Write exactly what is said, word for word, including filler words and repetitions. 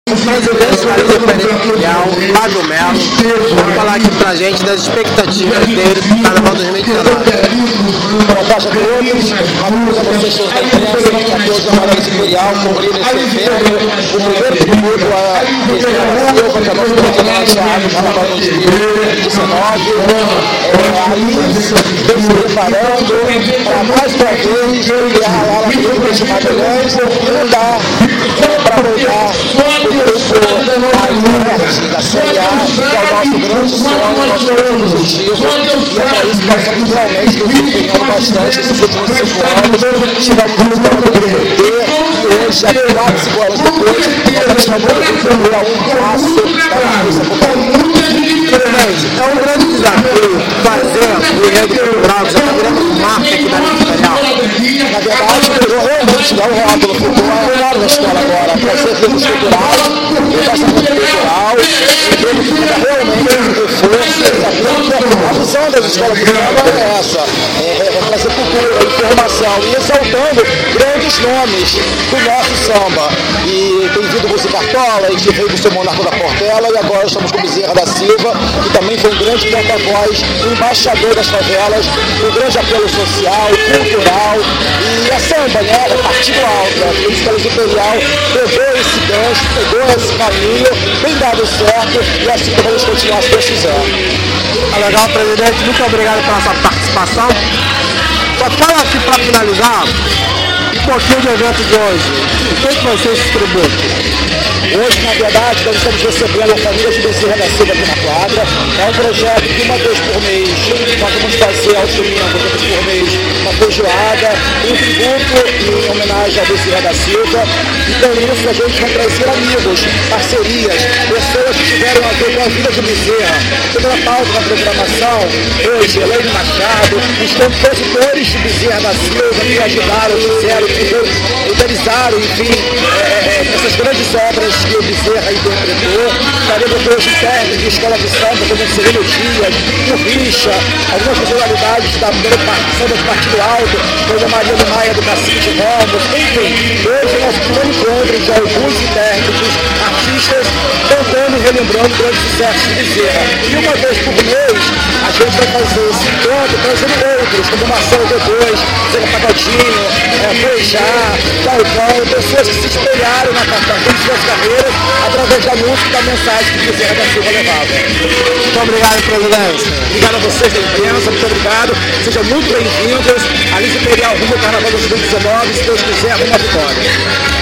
O presidente da Liga Imperial, Fábio Melo, vai falar aqui pra gente das expectativas dele para o Carnaval dois mil e dezenove. Boa tarde a todos, amigos a vocês todos da imprensa, a todos da Liga Imperial, cumprir esse evento, o primeiro tributo a Silva, que é nosso presidente do Carnaval dois mil e dezenove. Aí vem se preparando para mais uma vez criar lá na Liga de Magalhães e não dá para voltar o tempo da Série A, que é o nosso grande sonho, o nosso grande objetivo, e é para isso que nós estamos realmente desempenhando bastante esses últimos cinco anos. Tivemos resultado do P D, e hoje, já quatro, cinco anos depois, nós estamos desempenhando a um passo da justiça popular. É um grande desafio fazer o enredo cultural, que já está virando marca aqui da Liga Imperial. Na verdade, virou realmente dar um real pelo futuro, é claro na escola agora, para ser evento cultural, evento cultural, evento que fica realmente um reforço, a visão das escolas de samba é essa, é fazer cultura, informação e exaltando grandes nomes do nosso samba. E tem vindo o Rose Cartola, a gente veio com o seu Monarco da Portela e agora estamos com o Bezerra da Silva, que também foi um grande porta-voz, embaixador das favelas, um grande apelo social, cultural e a samba, né? É partido alto, a Liga Imperial pegou esse gancho, pegou esse caminho, tem dado certo e assim que vamos continuar se Deus quiser. Tá legal, presidente, muito obrigado pela sua participação. Só fala aqui para finalizar um pouquinho do evento de hoje. O que vai ser esse tributo? Hoje, na verdade, nós estamos recebendo a família de Bezerra da Silva aqui na quadra. É um projeto que uma vez por mês nós vamos fazer aos domingos, uma vez por mês, uma feijoada, um tributo em homenagem a Bezerra da Silva. E com isso a gente vai trazer amigos, parcerias, pessoas que tiveram a ver com a vida de Bezerra. Toda a pauta da programação, hoje, Elaine Machado, os compositores de Bezerra da Silva que ajudaram, fizeram, que idealizaram, enfim, é, é, essas grandes obras que o Bezerra interpretou. Estaremos hoje técnicos de escola de samba, como Sereno Dias, o Richa, algumas personalidades da primeira participação do Partido Alto, como a Maria Maia do Cacique de Ramos. Enfim, hoje nós temos encontro de alguns técnicos, artistas, cantando e relembrando grandes sucessos de Bezerra. E uma vez por mês, a gente vai fazer esse encontro trazendo outros, como Marcelo D dois, Zé Pagodinho, é, Feijá, Galvão, pessoas que se espelharam na carreira de suas carreiras através da música e da mensagem que Bezerra da Silva levava. Muito obrigado, presidente. Obrigado a vocês da imprensa, muito obrigado. Sejam muito bem-vindos. A Liga Imperial rumo ao Carnaval dois mil e dezenove, se Deus quiser, rumo à vitória.